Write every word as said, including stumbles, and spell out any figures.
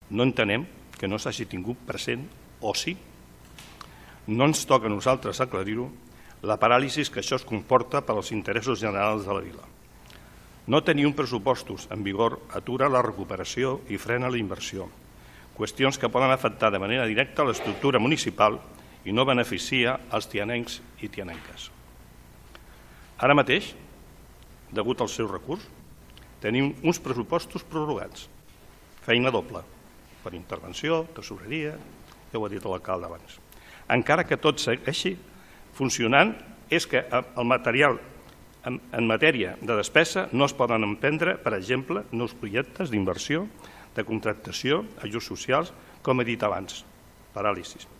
No entenem que no s'hagi tingut present, o sí. No ens toca a nosaltres aclarir-ho, la paràlisi que això es comporta per als interessos generals de la vila. No tenir uns pressupostos en vigor atura la recuperació i frena la inversió, qüestions que poden afectar de manera directa l'estructura municipal i no beneficia els tianencs i tianenques. Ara mateix, degut al seu recurs, tenim uns pressupostos prorrogats, feina doble, per intervenció, tesoreria, ja ho ha dit l'alcalde abans. Encara que tot segueixi funcionant, és que el material en matèria de despesa no es poden emprendre, per exemple, nous projectes d'inversió, de contractació, ajuts socials, com he dit abans, paràlisis.